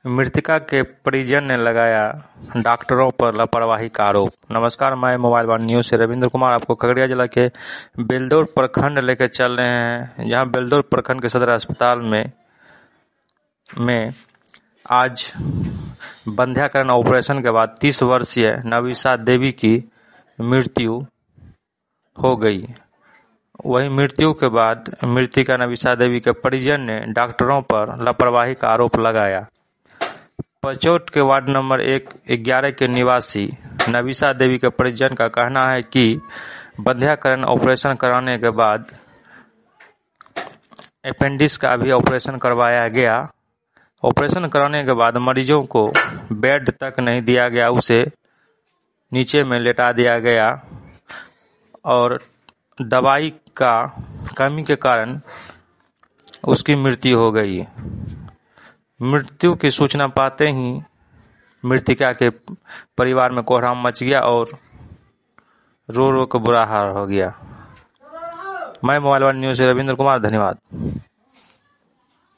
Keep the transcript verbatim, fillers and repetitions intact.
मृतका के परिजन ने लगाया डॉक्टरों पर लापरवाही का आरोप। नमस्कार, मैं मोबाइल वन न्यूज से रविंद्र कुमार आपको खगड़िया जिला के बेलदौर प्रखंड लेकर चल रहे हैं। जहां बेलदौर प्रखंड के सदर अस्पताल में में आज बंध्याकरण ऑपरेशन के बाद तीस वर्षीय नवीसा देवी की मृत्यु हो गई। वहीं मृत्यु के बाद मृतिका नवीसा देवी के परिजन ने डॉक्टरों पर लापरवाही का आरोप लगाया। पचौट के वार्ड नंबर एक ग्यारह के निवासी नवीसा देवी के परिजन का कहना है कि बंध्याकरण ऑपरेशन कराने के बाद अपेंडिक्स का भी ऑपरेशन करवाया गया। ऑपरेशन कराने के बाद मरीजों को बेड तक नहीं दिया गया, उसे नीचे में लेटा दिया गया और दवाई का कमी के कारण उसकी मृत्यु हो गई। मृत्यु की सूचना पाते ही मृतिका के परिवार में कोहराम मच गया और रो रो कर बुरा हाल हो गया। मैं मोबाइल वन न्यूज से रविंद्र कुमार, धन्यवाद।